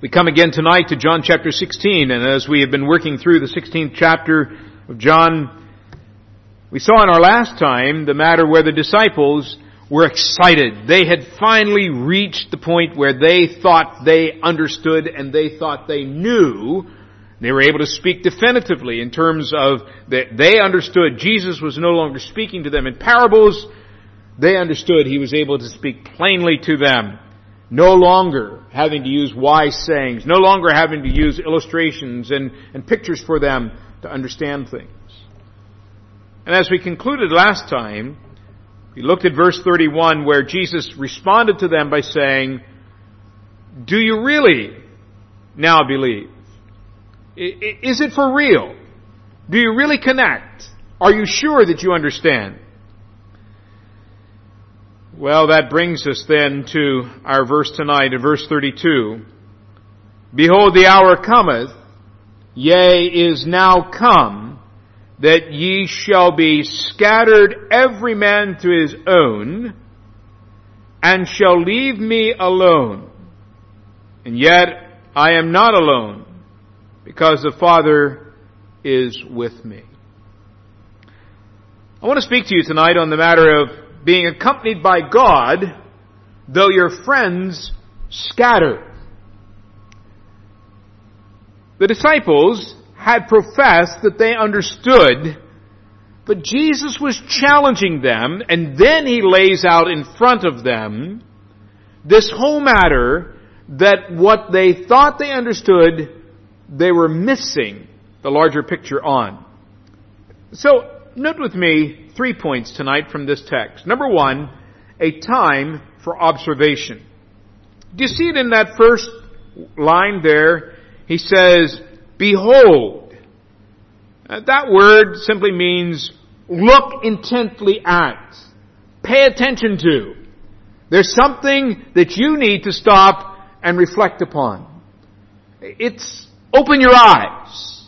We come again tonight to John chapter 16, and as we have been working through the 16th chapter of John, we saw in our last time the matter where the disciples were excited. They had finally reached the point where they thought they understood and they thought they knew. They were able to speak definitively in terms of that they understood Jesus was no longer speaking to them in parables. They understood He was able to speak plainly to them. No longer having to use wise sayings, no longer having to use illustrations and pictures for them to understand things. And as we concluded last time, we looked at verse 31 where Jesus responded to them by saying, "Do you really now believe? Is it for real? Do you really connect? Are you sure that you understand?" Well, that brings us then to our verse tonight, in verse 32. "Behold, the hour cometh, yea, is now come, that ye shall be scattered every man to his own, and shall leave me alone. And yet I am not alone, because the Father is with me." I want to speak to you tonight on the matter of being accompanied by God, though your friends scatter. The disciples had professed that they understood, but Jesus was challenging them, and then He lays out in front of them this whole matter that what they thought they understood, they were missing the larger picture on. So, note with me 3 points tonight from this text. Number one, a time for observation. Do you see it in that first line there? He says, "Behold." That word simply means look intently at. Pay attention to. There's something that you need to stop and reflect upon. It's open your eyes.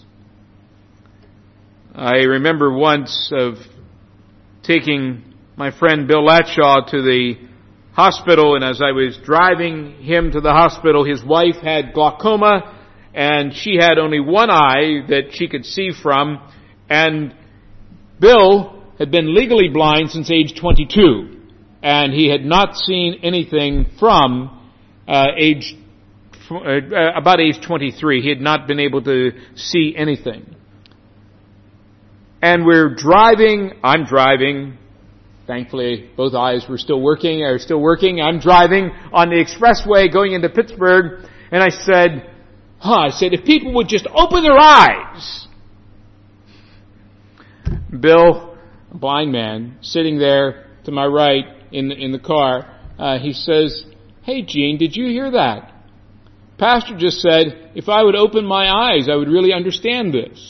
I remember once of taking my friend Bill Latshaw to the hospital, and as I was driving him to the hospital, his wife had glaucoma, and she had only one eye that she could see from, and Bill had been legally blind since age 22, and he had not seen anything from about age 23. He had not been able to see anything. And I'm driving. Thankfully, both eyes are still working. I'm driving on the expressway going into Pittsburgh, and I said, if people would just open their eyes. Bill, a blind man, sitting there to my right in the car, he says, "Hey Gene, did you hear that? Pastor just said, if I would open my eyes, I would really understand this."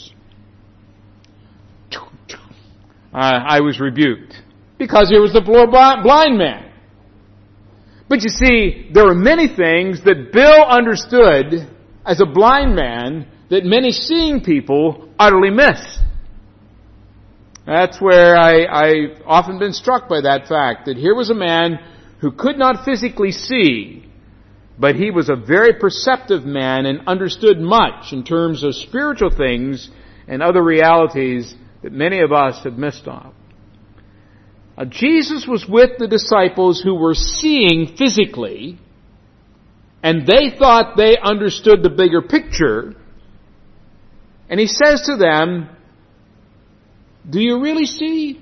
I was rebuked because it was the blind man. But you see, there were many things that Bill understood as a blind man that many seeing people utterly miss. That's where I've often been struck by that fact, that here was a man who could not physically see, but he was a very perceptive man and understood much in terms of spiritual things and other realities that many of us have missed on. Jesus was with the disciples who were seeing physically, and they thought they understood the bigger picture. And He says to them, "Do you really see?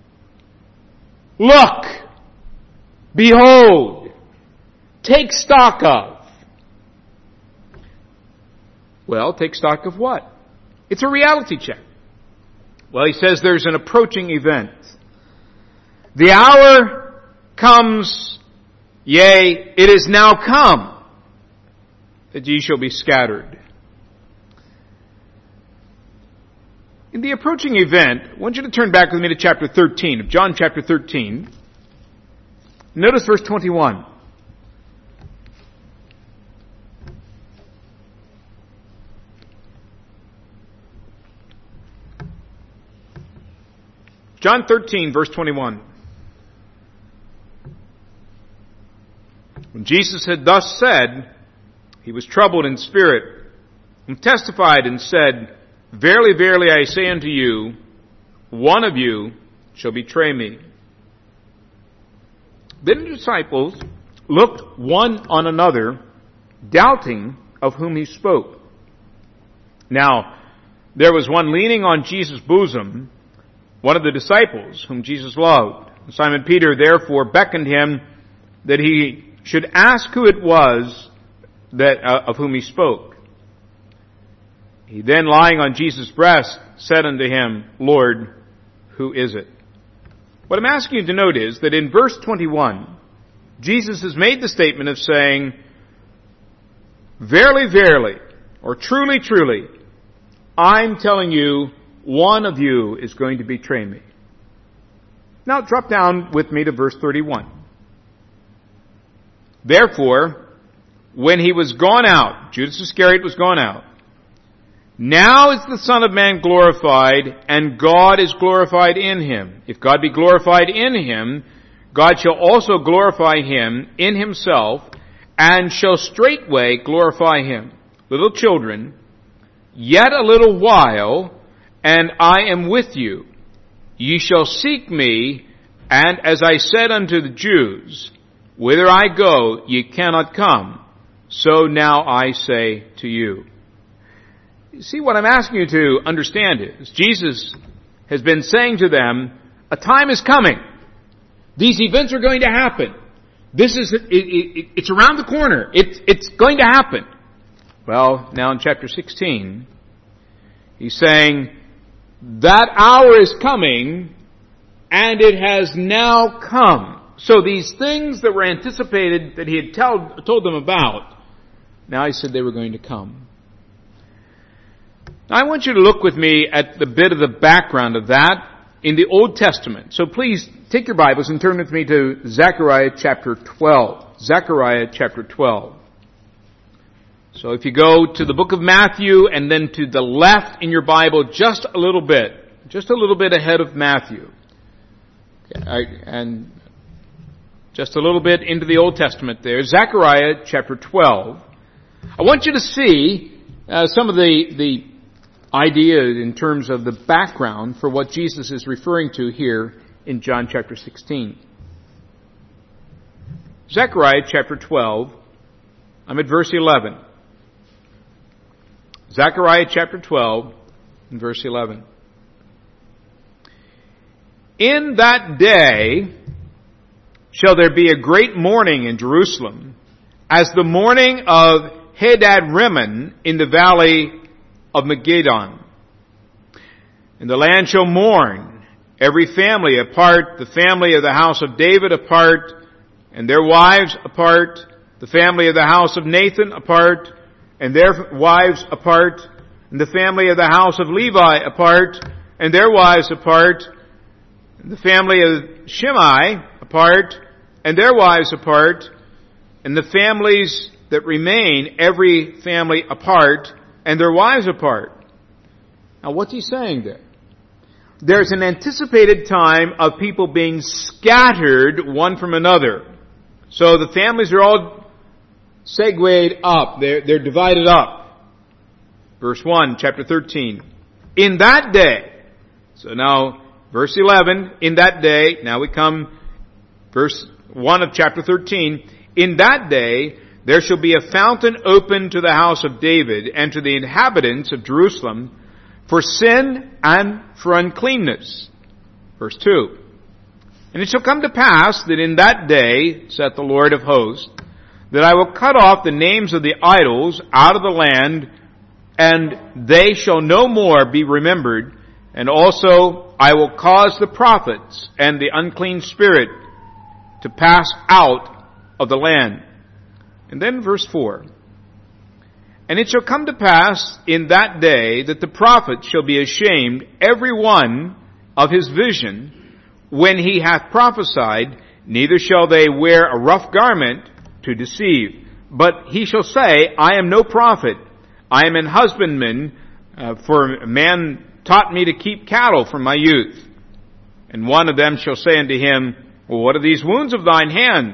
Look! Behold! Take stock of." Well, take stock of what? It's a reality check. Well, He says there's an approaching event. "The hour comes, yea, it is now come, that ye shall be scattered." In the approaching event, I want you to turn back with me to chapter 13 of John chapter 13. Notice verse 21. John 13, verse 21. When Jesus had thus said, he was troubled in spirit, and testified and said, Verily, verily, I say unto you, one of you shall betray me. Then the disciples looked one on another, doubting of whom he spoke. Now, there was one leaning on Jesus' bosom, one of the disciples whom Jesus loved. Simon Peter therefore beckoned him that he should ask who it was that of whom he spoke. He then, lying on Jesus' breast, said unto him, Lord, who is it? What I'm asking you to note is that in verse 21, Jesus has made the statement of saying, Verily, verily, or truly, truly, I'm telling you, one of you is going to betray me. Now drop down with me to verse 31. Therefore, when he was gone out, Judas Iscariot was gone out, now is the Son of Man glorified, and God is glorified in him. If God be glorified in him, God shall also glorify him in himself, and shall straightway glorify him. Little children, yet a little while, and I am with you. Ye shall seek me, and as I said unto the Jews, whither I go, ye cannot come. So now I say to you. You see, what I'm asking you to understand is, Jesus has been saying to them, a time is coming. These events are going to happen. It's around the corner. It's going to happen. Well, now in chapter 16, he's saying, that hour is coming, and it has now come. So these things that were anticipated that he had told them about, now he said they were going to come. Now I want you to look with me at the bit of the background of that in the Old Testament. So please take your Bibles and turn with me to Zechariah chapter 12. Zechariah chapter 12. So if you go to the book of Matthew and then to the left in your Bible just a little bit ahead of Matthew, and just a little bit into the Old Testament there, Zechariah chapter 12. I want you to see some of the idea in terms of the background for what Jesus is referring to here in John chapter 16. Zechariah chapter 12, I'm at verse 11. Zechariah chapter 12 and verse 11. In that day shall there be a great mourning in Jerusalem, as the mourning of Hadad-rimmon in the valley of Megiddon. And the land shall mourn, every family apart, the family of the house of David apart, and their wives apart, the family of the house of Nathan apart, and their wives apart, and the family of the house of Levi apart, and their wives apart, and the family of Shimei apart, and their wives apart, and the families that remain, every family apart, and their wives apart. Now what's he saying there? There's an anticipated time of people being scattered one from another. So the families are all segued up. They're divided up. Verse 1, chapter 13. In that day. So now, verse 11, in that day. Now we come, verse 1 of chapter 13. In that day, there shall be a fountain open to the house of David and to the inhabitants of Jerusalem for sin and for uncleanness. Verse 2. And it shall come to pass that in that day, saith the Lord of hosts, that I will cut off the names of the idols out of the land, and they shall no more be remembered, and also I will cause the prophets and the unclean spirit to pass out of the land. And then verse 4. And it shall come to pass in that day that the prophet shall be ashamed every one of his vision when he hath prophesied, neither shall they wear a rough garment to deceive. But he shall say, I am no prophet. I am an husbandman, for a man taught me to keep cattle from my youth. And one of them shall say unto him, Well, what are these wounds of thine hands?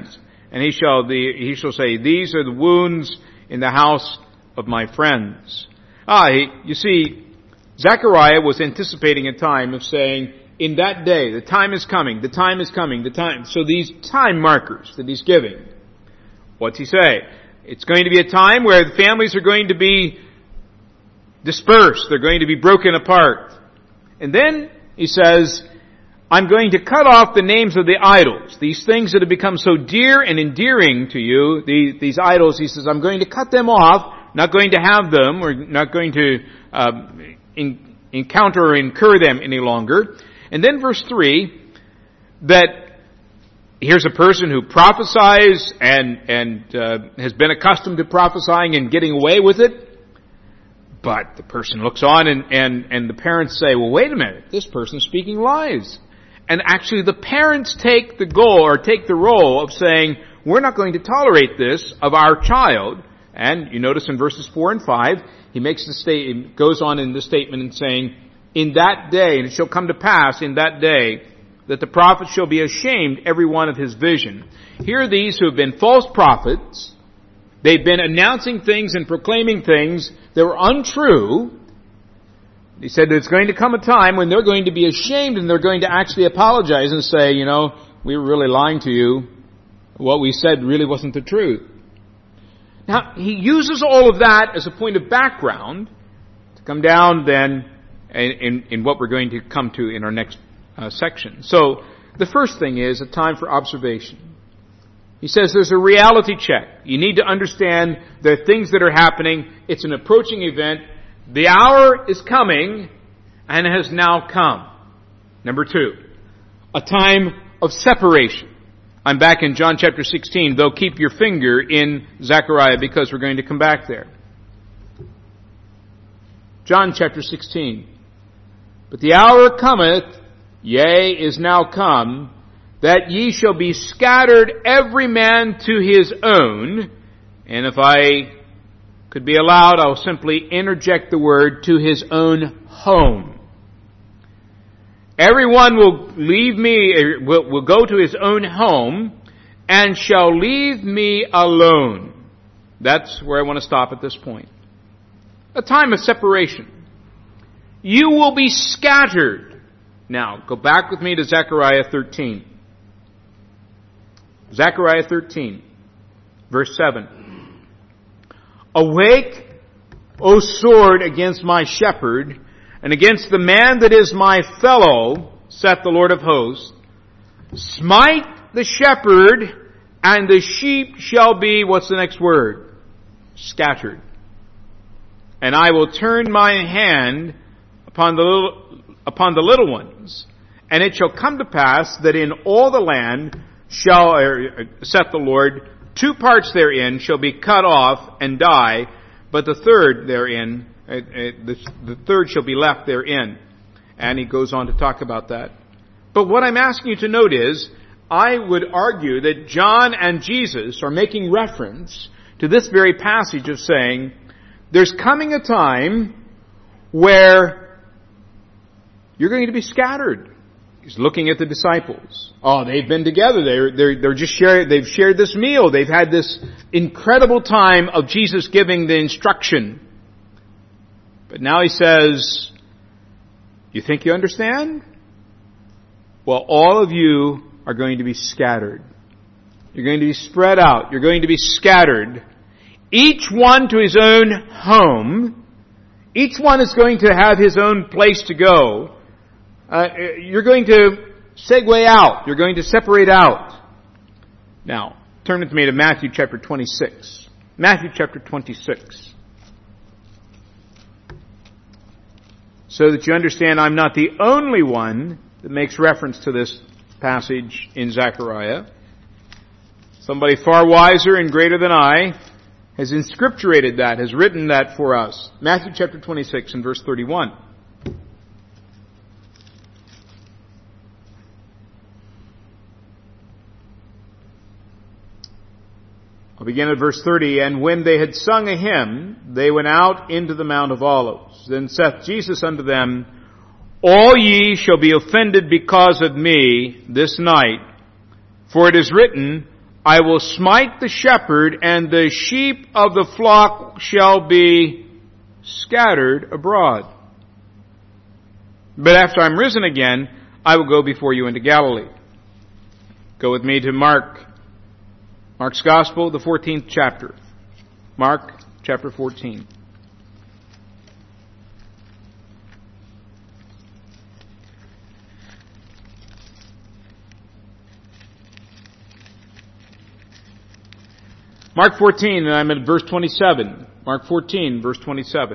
and he shall say, these are the wounds in the house of my friends. You see, Zechariah was anticipating a time of saying, in that day, the time is coming, the time is coming, the time. So these time markers that he's giving, what's he say? It's going to be a time where the families are going to be dispersed. They're going to be broken apart. And then he says, I'm going to cut off the names of the idols. These things that have become so dear and endearing to you, these idols, he says, I'm going to cut them off, not going to have them, or not going to encounter or incur them any longer. And then verse 3, that here's a person who prophesies and has been accustomed to prophesying and getting away with it. But the person looks on and the parents say, well, wait a minute, this person's speaking lies. And actually the parents take the role of saying, we're not going to tolerate this of our child. And you notice in verses 4 and 5, he goes on in the statement and saying, in that day, and it shall come to pass in that day, that the prophet shall be ashamed every one of his vision. Here are these who have been false prophets. They've been announcing things and proclaiming things that were untrue. He said there's going to come a time when they're going to be ashamed and they're going to actually apologize and say, we were really lying to you. What we said really wasn't the truth. Now, he uses all of that as a point of background to come down then in what we're going to come to in our next section. So, the first thing is a time for observation. He says there's a reality check. You need to understand there are things that are happening. It's an approaching event. The hour is coming and has now come. Number 2, a time of separation. I'm back in John chapter 16, though keep your finger in Zechariah because we're going to come back there. John chapter 16. But the hour cometh, yea, is now come, that ye shall be scattered every man to his own. And if I could be allowed, I'll simply interject the word, to his own home. Everyone will leave me, will go to his own home, and shall leave me alone. That's where I want to stop at this point. A time of separation. You will be scattered. Now, go back with me to Zechariah 13. Zechariah 13, verse 7. Awake, O sword, against my shepherd, and against the man that is my fellow, saith the Lord of hosts. Smite the shepherd, and the sheep shall be, what's the next word? Scattered. And I will turn my hand upon the little ones, and it shall come to pass that in all the land saith the Lord, 2 parts therein shall be cut off and die, but the third therein, the third shall be left therein. And he goes on to talk about that. But what I'm asking you to note is, I would argue that John and Jesus are making reference to this very passage of saying, there's coming a time where you're going to be scattered. He's looking at the disciples. Oh, they've been together. They've shared this meal. They've had this incredible time of Jesus giving the instruction. But now he says, you think you understand? Well, all of you are going to be scattered. You're going to be spread out. You're going to be scattered. Each one to his own home. Each one is going to have his own place to go. You're going to segue out. You're going to separate out. Now, turn with me to Matthew chapter 26. Matthew chapter 26. So that you understand I'm not the only one that makes reference to this passage in Zechariah. Somebody far wiser and greater than I has inscripturated that, has written that for us. Matthew chapter 26 and verse 31. I'll begin at verse 30. And when they had sung a hymn, they went out into the Mount of Olives. Then saith Jesus unto them, All ye shall be offended because of me this night. For it is written, I will smite the shepherd, and the sheep of the flock shall be scattered abroad. But after I'm risen again, I will go before you into Galilee. Go with me to Mark's Gospel, the 14th chapter. Mark chapter 14. Mark 14, and I'm at verse 27. Mark 14, verse 27.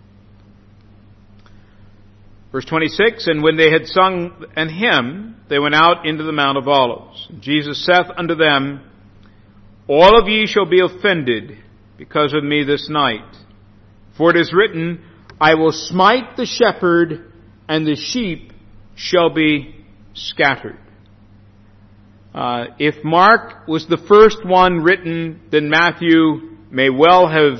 Verse 26, and when they had sung an hymn, they went out into the Mount of Olives. And Jesus saith unto them, All of ye shall be offended because of me this night. For it is written, I will smite the shepherd, and the sheep shall be scattered. If Mark was the first one written, then Matthew may well have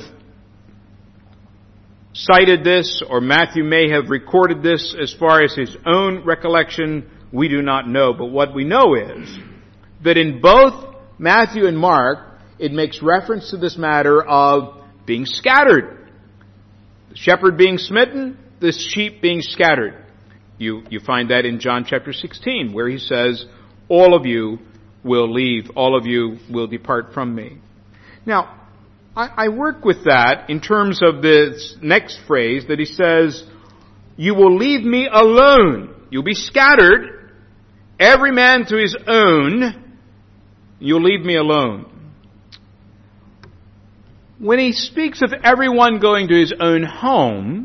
cited this, or Matthew may have recorded this as far as his own recollection. We do not know. But what we know is that in both Matthew and Mark, it makes reference to this matter of being scattered. The shepherd being smitten, the sheep being scattered. You find that in John chapter 16, where he says, all of you will leave, all of you will depart from me. Now, I work with that in terms of this next phrase that he says, you will leave me alone. You'll be scattered, every man to his own. You'll leave me alone. When he speaks of everyone going to his own home,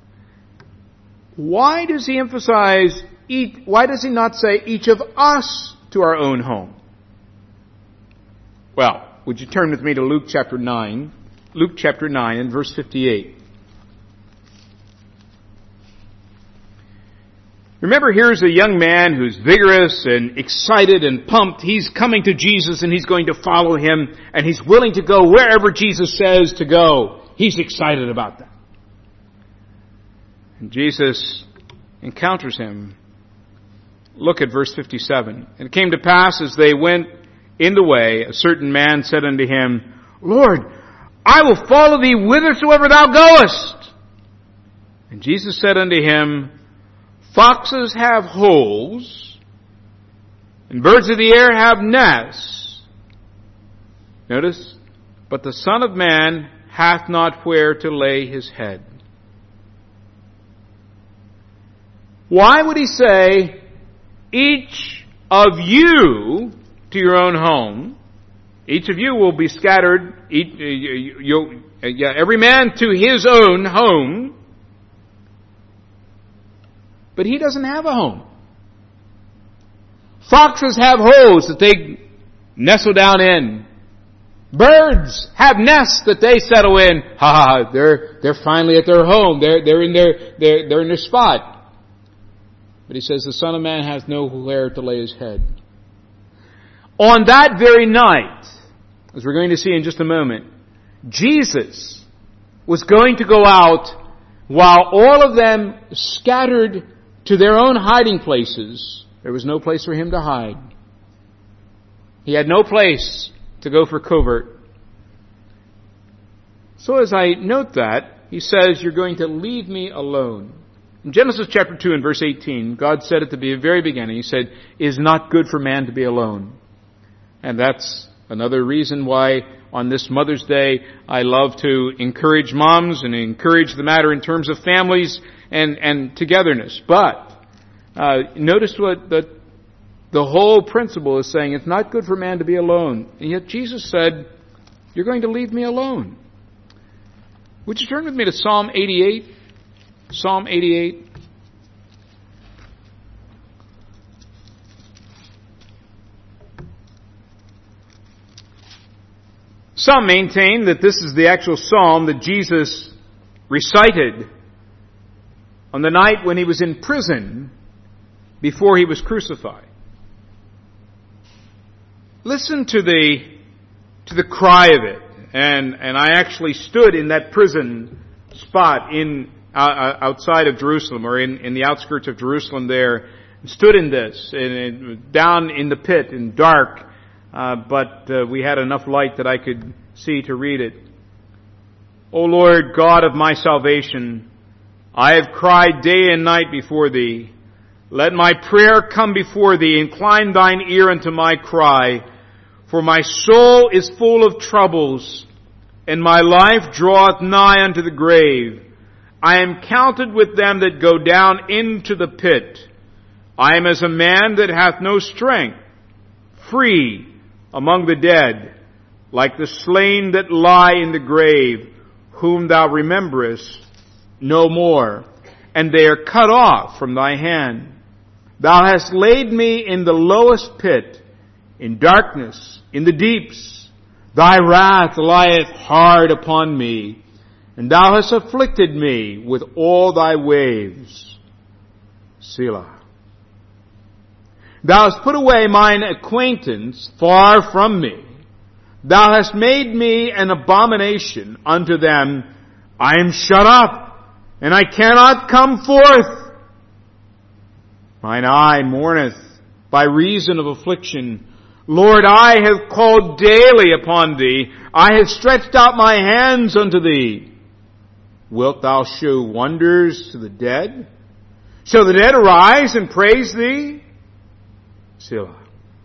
why does he emphasize, why does he not say each of us to our own home? Well, would you turn with me to Luke chapter 9? Luke chapter 9 and verse 58. Remember, here's a young man who's vigorous and excited and pumped. He's coming to Jesus and he's going to follow him, and he's willing to go wherever Jesus says to go. He's excited about that. And Jesus encounters him. Look at verse 57. And it came to pass as they went in the way, a certain man said unto him, Lord, I will follow thee whithersoever thou goest. And Jesus said unto him, Foxes have holes, and birds of the air have nests. Notice, but the Son of Man hath not where to lay his head. Why would he say, each of you to your own home? Each of you will be scattered, every man to his own home. But he doesn't have a home. Foxes have holes that they nestle down in. Birds have nests that they settle in. They're finally at their home. They're in their spot. But he says the Son of Man has nowhere to lay his head. On that very night, as we're going to see in just a moment, Jesus was going to go out while all of them scattered to their own hiding places. There was no place for him to hide. He had no place to go for covert. So as I note that, he says, you're going to leave me alone. In Genesis chapter 2 and verse 18, God said at the very beginning, he said, it is not good for man to be alone. And that's another reason why on this Mother's Day I love to encourage moms and encourage the matter in terms of families and togetherness. But notice what the whole principle is saying. It's not good for man to be alone. And yet Jesus said, you're going to leave me alone. Would you turn with me to Psalm 88? Psalm 88. Some maintain that this is the actual psalm that Jesus recited on the night when he was in prison before he was crucified. Listen to the cry of it. And I actually stood in that prison spot outside of Jerusalem, or in the outskirts of Jerusalem there, and stood in this, and down in the pit, in dark, but we had enough light that I could see to read it. O Lord, God of my salvation, I have cried day and night before Thee. Let my prayer come before Thee. Incline Thine ear unto my cry. For my soul is full of troubles, and my life draweth nigh unto the grave. I am counted with them that go down into the pit. I am as a man that hath no strength, free among the dead, like the slain that lie in the grave, whom Thou rememberest no more, and they are cut off from Thy hand. Thou hast laid me in the lowest pit, in darkness, in the deeps. Thy wrath lieth hard upon me, and Thou hast afflicted me with all Thy waves. Selah. Thou hast put away mine acquaintance far from me. Thou hast made me an abomination unto them. I am shut up, and I cannot come forth. Mine eye mourneth by reason of affliction. Lord, I have called daily upon Thee. I have stretched out my hands unto Thee. Wilt Thou show wonders to the dead? Shall the dead arise and praise Thee? Selah.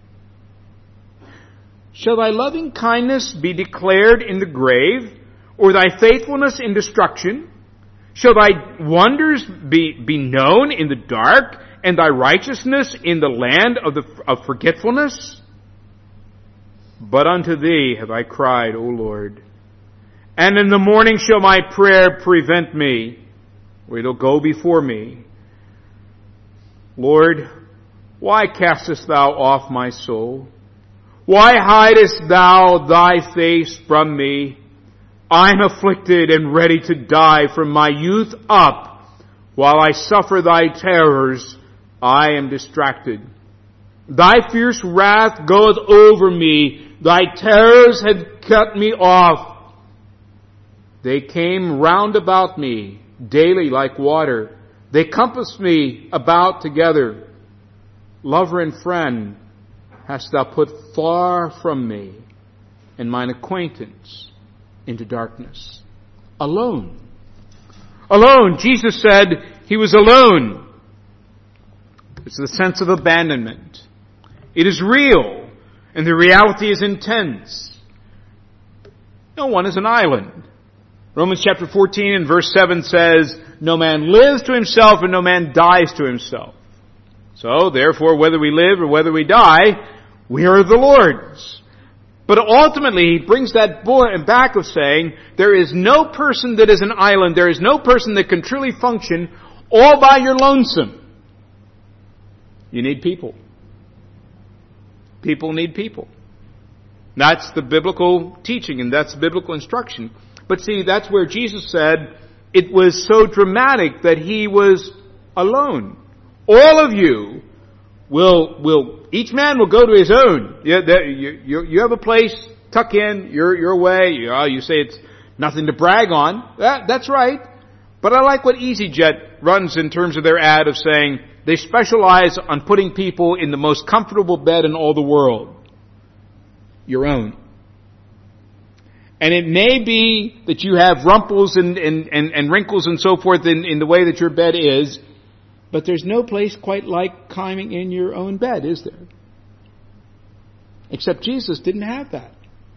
Shall Thy loving kindness be declared in the grave, or Thy faithfulness in destruction? Shall Thy wonders be known in the dark, and Thy righteousness in the land of forgetfulness? But unto Thee have I cried, O Lord. And in the morning shall my prayer prevent me, or it'll go before me. Lord, why castest Thou off my soul? Why hidest Thou Thy face from me? I am afflicted and ready to die from my youth up. While I suffer Thy terrors, I am distracted. Thy fierce wrath goeth over me. Thy terrors have cut me off. They came round about me daily like water. They compassed me about together. Lover and friend hast Thou put far from me, and mine acquaintance into darkness. Alone. Alone. Jesus said He was alone. It's the sense of abandonment. It is real, and the reality is intense. No one is an island. Romans chapter 14 and verse 7 says, no man lives to himself and no man dies to himself. So, therefore, whether we live or whether we die, we are the Lord's. But ultimately, he brings that back of saying, there is no person that is an island, there is no person that can truly function all by your lonesome. You need people. People need people. That's the biblical teaching and that's biblical instruction. But see, that's where Jesus said it was so dramatic that He was alone. All of you each man will go to his own. You have a place, tuck in, your way. You say it's nothing to brag on. That's right. But I like what EasyJet runs in terms of their ad of saying they specialize on putting people in the most comfortable bed in all the world. Your own. And it may be that you have rumples and wrinkles and so forth in the way that your bed is, but there's no place quite like climbing in your own bed, is there? Except Jesus didn't have that.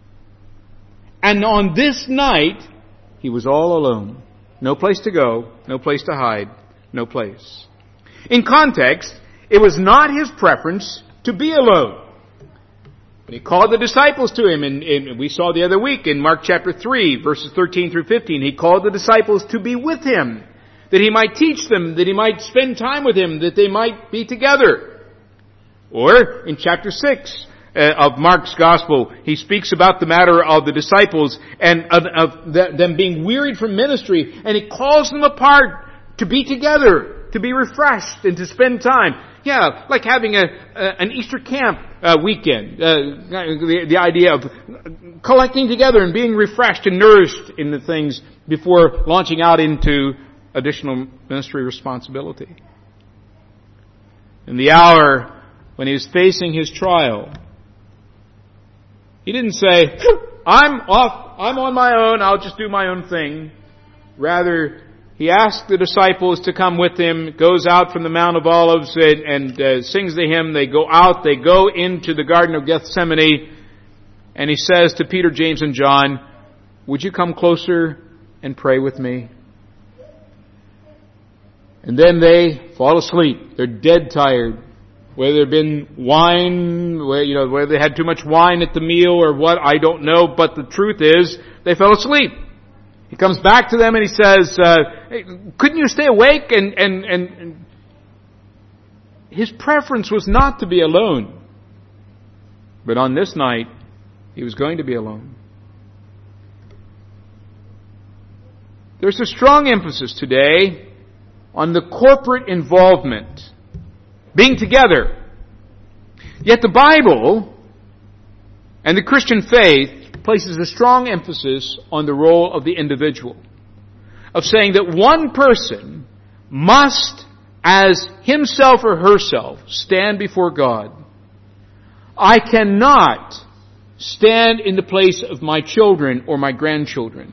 And on this night, He was all alone. No place to go, no place to hide, no place. In context, it was not His preference to be alone. But He called the disciples to Him, and we saw the other week in Mark chapter 3, verses 13 through 15, He called the disciples to be with Him, that He might teach them, that He might spend time with Him, that they might be together. Or, in chapter 6 of Mark's Gospel, He speaks about the matter of the disciples and of them being wearied from ministry, and He calls them apart to be together, to be refreshed, and to spend time. Yeah, like having an Easter camp weekend. The idea of collecting together and being refreshed and nourished in the things before launching out into additional ministry responsibility. In the hour when He was facing His trial, He didn't say, I'm off, I'm on my own, I'll just do my own thing. Rather, He asked the disciples to come with Him, goes out from the Mount of Olives and sings the hymn. They go out, they go into the Garden of Gethsemane, and He says to Peter, James, and John, would you come closer and pray with me? And then they fall asleep. They're dead tired. Whether there had been wine, whether they had too much wine at the meal or what, I don't know. But the truth is, they fell asleep. He comes back to them and He says, hey, couldn't you stay awake? And His preference was not to be alone. But on this night, He was going to be alone. There's a strong emphasis today on the corporate involvement, being together. Yet the Bible and the Christian faith places a strong emphasis on the role of the individual, of saying that one person must, as himself or herself, stand before God. I cannot stand in the place of my children or my grandchildren.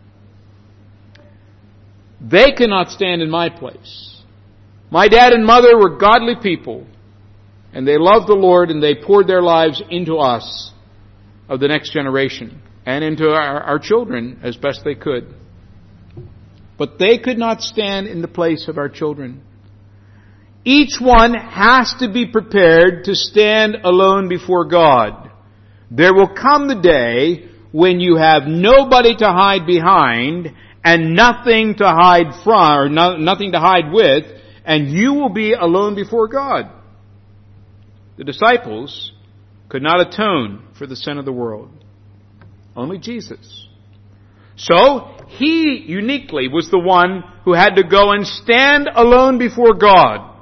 They cannot stand in my place. My dad and mother were godly people, and they loved the Lord, and they poured their lives into us of the next generation and into our children as best they could. But they could not stand in the place of our children. Each one has to be prepared to stand alone before God. There will come the day when you have nobody to hide behind and nothing to hide from, or nothing to hide with, and you will be alone before God. The disciples could not atone for the sin of the world. Only Jesus. So, He uniquely was the one who had to go and stand alone before God.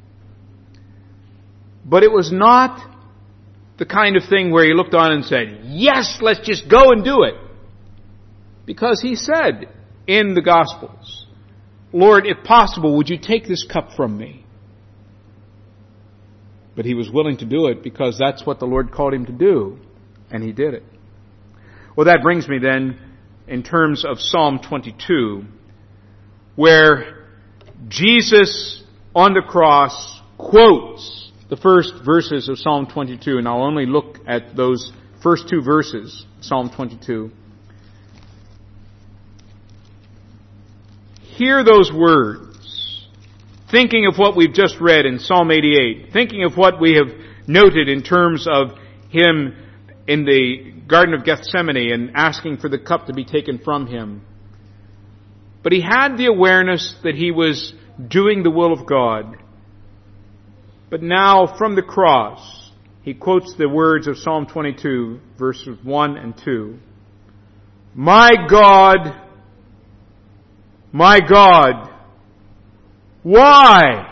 But it was not the kind of thing where He looked on and said, yes, let's just go and do it. Because He said in the Gospels, Lord, if possible, would you take this cup from me? But He was willing to do it because that's what the Lord called Him to do. And He did it. Well, that brings me then in terms of Psalm 22, where Jesus on the cross quotes the first verses of Psalm 22. And I'll only look at those first two verses, Psalm 22. Hear those words, thinking of what we've just read in Psalm 88, thinking of what we have noted in terms of Him in the Garden of Gethsemane and asking for the cup to be taken from Him. But He had the awareness that He was doing the will of God. But now from the cross, He quotes the words of Psalm 22, verses 1 and 2. My God, why?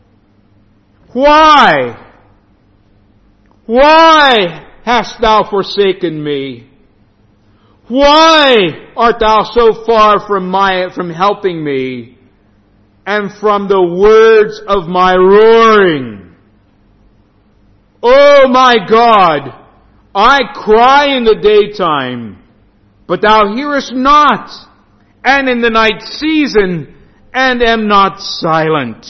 Why hast Thou forsaken me? Why art Thou so far from helping me and from the words of my roaring? Oh my God, I cry in the daytime, but Thou hearest not, and in the night season, and am not silent.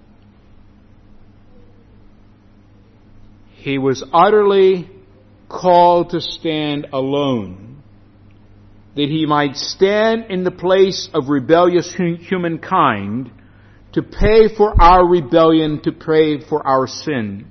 He was utterly called to stand alone, that He might stand in the place of rebellious humankind to pay for our rebellion, to pay for our sin.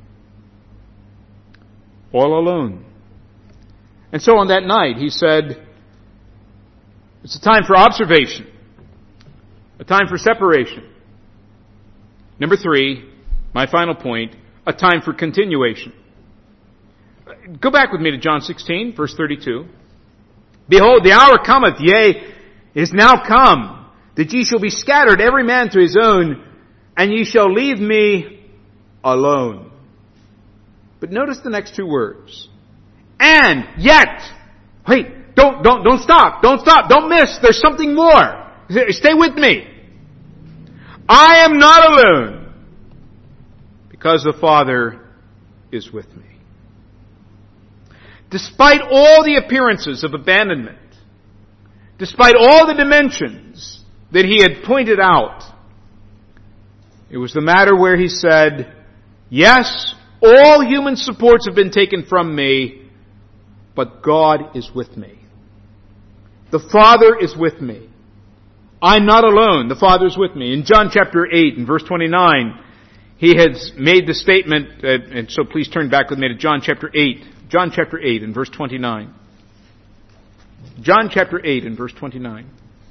All alone. And so on that night, He said, it's a time for observation. A time for separation. Number 3, my final point, a time for continuation. Go back with me to John 16, verse 32. Behold, the hour cometh, yea, is now come, that ye shall be scattered every man to his own, and ye shall leave me alone. But notice the next two words. And yet, wait, don't stop, don't miss, there's something more. Stay with me. I am not alone, because the Father is with me. despite all the appearances of abandonment, despite all the dimensions that he had pointed out, it was the matter where he said, yes, all human supports have been taken from me, but God is with me. The Father is with me. I'm not alone. The Father is with me. In John chapter 8 and verse 29, he has made the statement, and so please turn back with me to John chapter 8. John chapter 8 and verse 29. John chapter 8 and verse 29.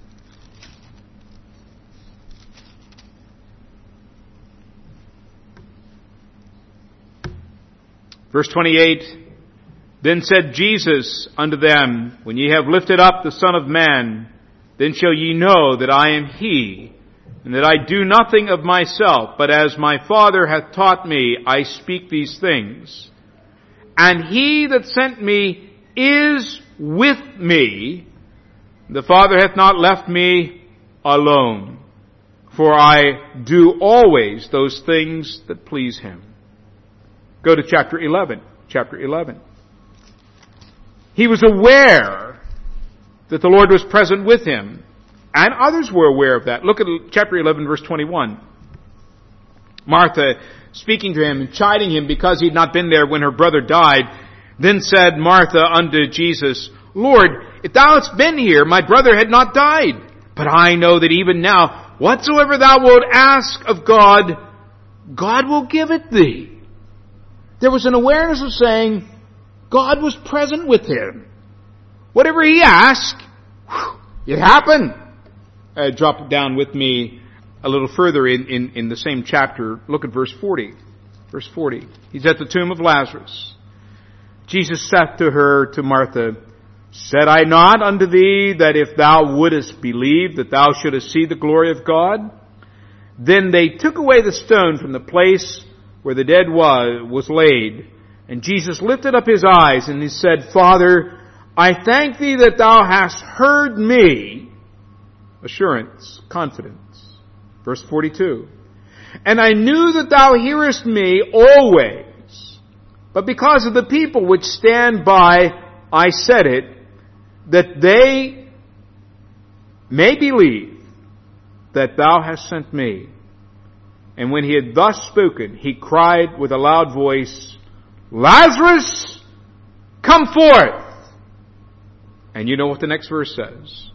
Verse 28, then said Jesus unto them, when ye have lifted up the Son of Man, then shall ye know that I am He, and that I do nothing of myself, but as my Father hath taught me, I speak these things. And He that sent me is with me. The Father hath not left me alone, for I do always those things that please Him. Go to chapter 11. Chapter 11. He was aware that the Lord was present with him, and others were aware of that. Look at chapter 11, verse 21. Martha, speaking to him and chiding him because he had not been there when her brother died, then said Martha unto Jesus, Lord, if thou hadst been here, my brother had not died. But I know that even now, whatsoever thou wilt ask of God, God will give it thee. There was an awareness of saying, God was present with him. Whatever he asked, it happened. Drop it down with me a little further in the same chapter. Look at verse 40. Verse 40. He's at the tomb of Lazarus. Jesus saith to her, to Martha, said I not unto thee that if thou wouldest believe that thou shouldest see the glory of God? Then they took away the stone from the place where the dead was laid. And Jesus lifted up his eyes and he said, Father, I thank thee that thou hast heard me. Assurance, confidence. Verse 42. And I knew that thou hearest me always. But because of the people which stand by, I said it, that they may believe that thou hast sent me. And when he had thus spoken, he cried with a loud voice, Lazarus, come forth! And you know what the next verse says.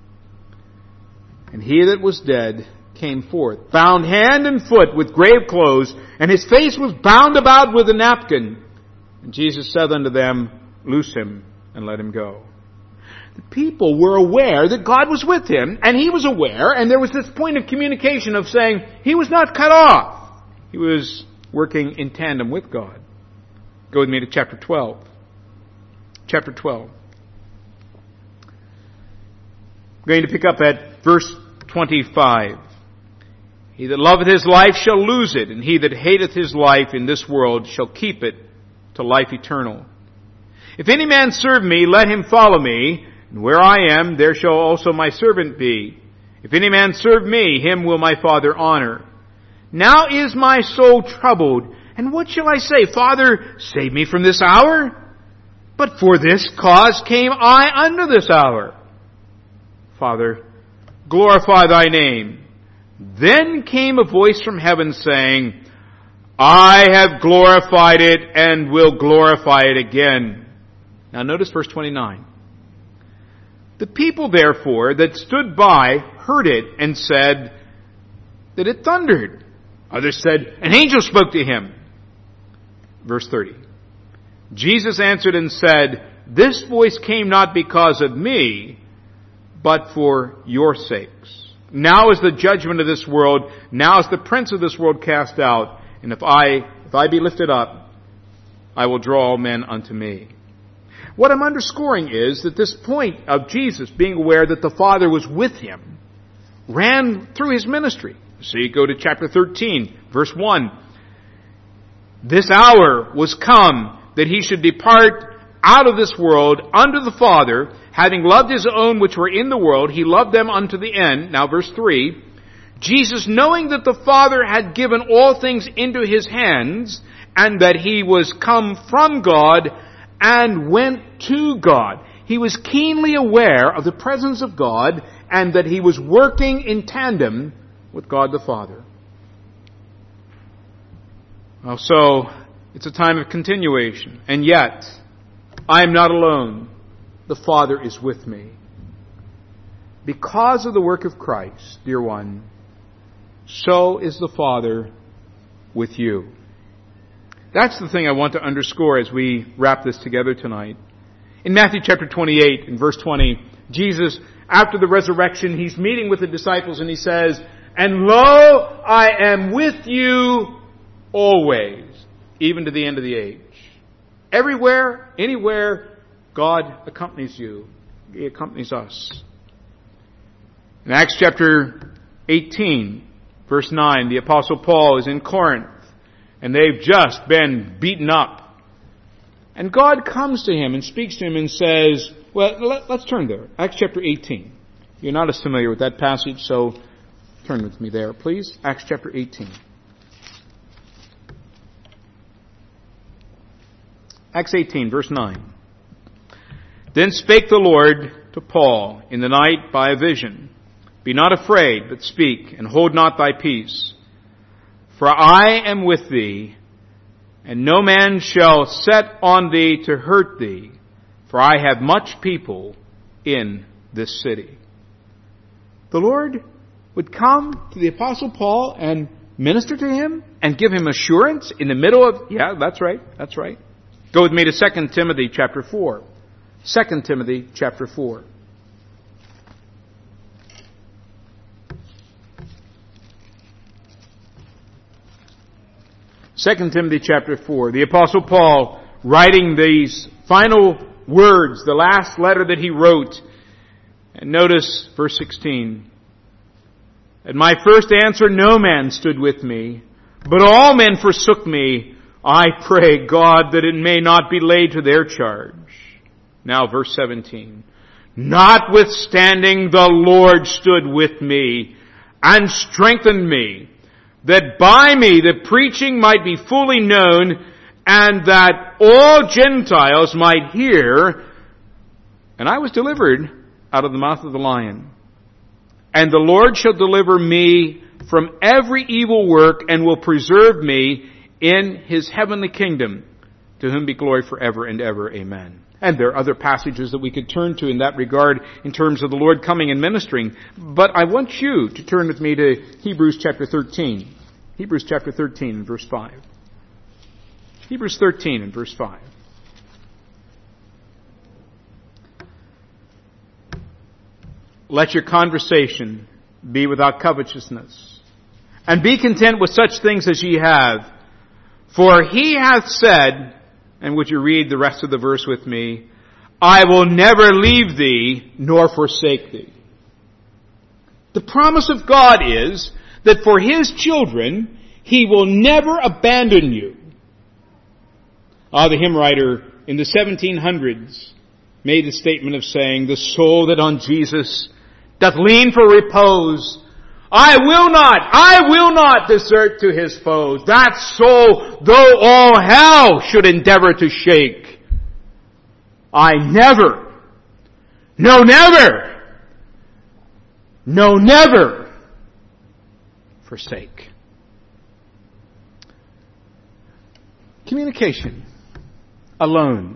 And he that was dead came forth, bound hand and foot with grave clothes, and his face was bound about with a napkin. And Jesus said unto them, Loose him and let him go. The people were aware that God was with him, and he was aware, and there was this point of communication of saying he was not cut off. He was working in tandem with God. Go with me to chapter 12. Chapter 12. I'm going to pick up at verse 25. He that loveth his life shall lose it, and he that hateth his life in this world shall keep it to life eternal. If any man serve me, let him follow me, and where I am, there shall also my servant be. If any man serve me, him will my Father honor. Now is my soul troubled, and what shall I say? Father, save me from this hour? But for this cause came I unto this hour. Father, glorify thy name. Then came a voice from heaven saying, I have glorified it and will glorify it again. Now notice verse 29. The people, therefore, that stood by heard it and said that it thundered. Others said, an angel spoke to him. Verse 30. Jesus answered and said, this voice came not because of me, but for your sakes. Now is the judgment of this world. Now is the prince of this world cast out. And if I be lifted up, I will draw all men unto me. What I'm underscoring is that this point of Jesus being aware that the Father was with him ran through his ministry. So you go to chapter 13, verse 1. This hour was come that he should depart out of this world unto the Father, having loved his own which were in the world, he loved them unto the end. Now verse 3. Jesus, knowing that the Father had given all things into his hands, and that he was come from God, and went to God. He was keenly aware of the presence of God and that he was working in tandem with God the Father. Well, so it's a time of continuation. And yet, I am not alone. The Father is with me. Because of the work of Christ, dear one, so is the Father with you. That's the thing I want to underscore as we wrap this together tonight. In Matthew chapter 28, in verse 20, Jesus, after the resurrection, he's meeting with the disciples and he says, "And lo, I am with you always, even to the end of the age." Everywhere, anywhere, God accompanies you. He accompanies us. In Acts chapter 18, verse 9, the Apostle Paul is in Corinth, and they've just been beaten up. And God comes to him and speaks to him and says, well, let's turn there. Acts chapter 18. You're not as familiar with that passage, so turn with me there, please. Acts chapter 18. Acts 18, verse 9. "Then spake the Lord to Paul in the night by a vision, Be not afraid, but speak, and hold not thy peace. For I am with thee, and no man shall set on thee to hurt thee, for I have much people in this city." The Lord would come to the Apostle Paul and minister to him and give him assurance in the middle of, that's right. Go with me to 2 Timothy chapter 4. 2 Timothy chapter 4. Second Timothy chapter 4. The Apostle Paul writing these final words, the last letter that he wrote. And notice verse 16. "At my first answer no man stood with me, but all men forsook me. I pray God that it may not be laid to their charge." Now verse 17. "Notwithstanding the Lord stood with me and strengthened me, that by me the preaching might be fully known, and that all Gentiles might hear. And I was delivered out of the mouth of the lion. And the Lord shall deliver me from every evil work, and will preserve me in His heavenly kingdom, to whom be glory forever and ever. Amen." And there are other passages that we could turn to in that regard in terms of the Lord coming and ministering. But I want you to turn with me to Hebrews chapter 13. Hebrews chapter 13 and verse 5. Hebrews 13 and verse 5. "Let your conversation be without covetousness, and be content with such things as ye have. For He hath said," and would you read the rest of the verse with me, "I will never leave thee nor forsake thee." The promise of God is that for His children, He will never abandon you. The hymn writer in the 1700s made the statement of saying, "The soul that on Jesus doth lean for repose, I will not desert to his foes. That soul, though all hell should endeavor to shake, I never forsake." Communication. Alone.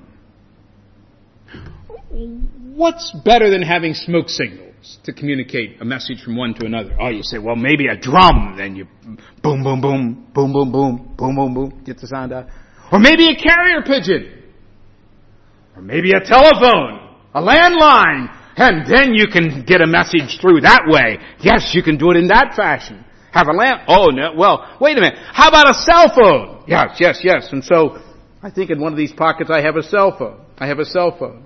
What's better than having smoke signals to communicate a message from one to another? You say, well, maybe a drum, then you boom, boom, boom, boom, boom, boom, boom, boom, boom, get the sound out. Or maybe a carrier pigeon. Or maybe a telephone, a landline, and then you can get a message through that way. Yes, you can do it in that fashion. Have a lamp. Oh, no. Well, wait a minute. How about a cell phone? Yes. And so I think in one of these pockets I have a cell phone.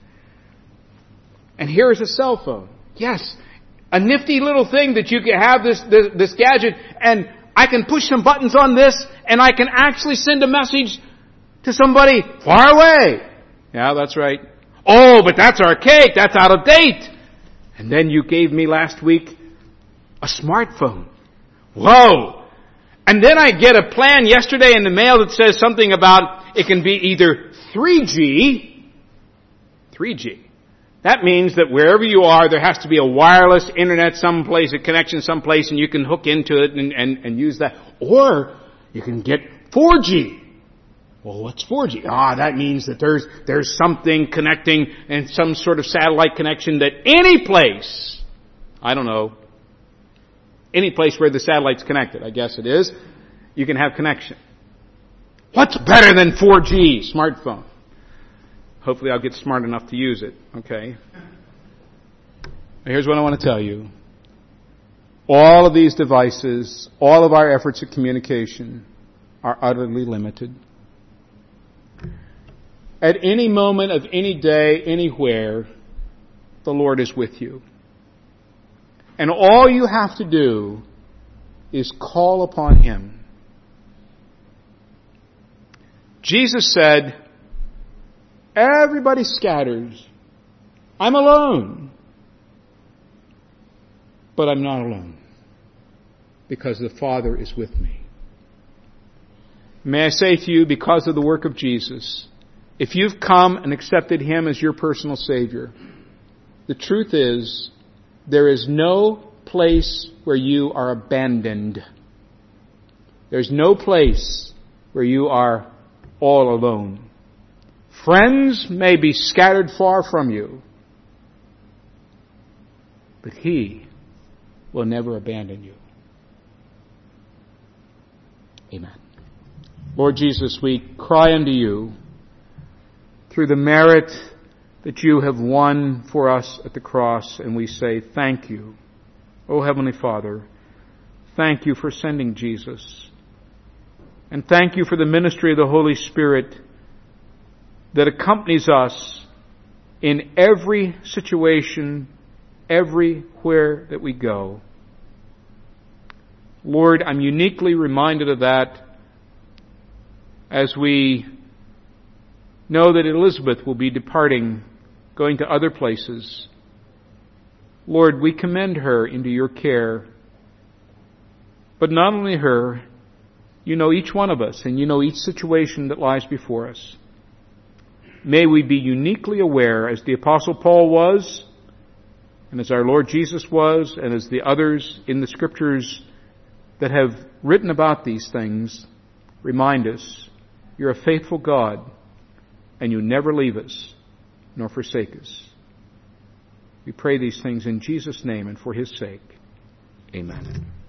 And here is a cell phone. Yes. A nifty little thing that you can have this gadget, and I can push some buttons on this, and I can actually send a message to somebody far away. Yeah, that's right. Oh, but that's archaic. That's out of date. And then you gave me last week a smartphone. Whoa! And then I get a plan yesterday in the mail that says something about it can be either 3G. That means that wherever you are, there has to be a wireless internet someplace, a connection someplace, and you can hook into it and use that. Or you can get 4G. Well, what's 4G? That means that there's something connecting and some sort of satellite connection that any place, I don't know, any place where the satellite's connected, I guess it is, you can have connection. What's better than 4G? Smartphone. Hopefully I'll get smart enough to use it, okay? Here's what I want to tell you. All of these devices, all of our efforts at communication are utterly limited. At any moment of any day, anywhere, the Lord is with you. And all you have to do is call upon Him. Jesus said, everybody scatters. I'm alone. But I'm not alone, because the Father is with me. May I say to you, because of the work of Jesus, if you've come and accepted Him as your personal Savior, the truth is, there is no place where you are abandoned. There's no place where you are all alone. Friends may be scattered far from you, but He will never abandon you. Amen. Lord Jesus, we cry unto You through the merit that You have won for us at the cross, and we say thank You. O Heavenly Father, thank You for sending Jesus. And thank You for the ministry of the Holy Spirit that accompanies us in every situation, everywhere that we go. Lord, I'm uniquely reminded of that as we know that Elizabeth will be departing, going to other places. Lord, we commend her into Your care. But not only her, You know each one of us, and You know each situation that lies before us. May we be uniquely aware, as the Apostle Paul was, and as our Lord Jesus was, and as the others in the Scriptures that have written about these things remind us, You're a faithful God, and You never leave us nor forsake us. We pray these things in Jesus' name and for His sake. Amen.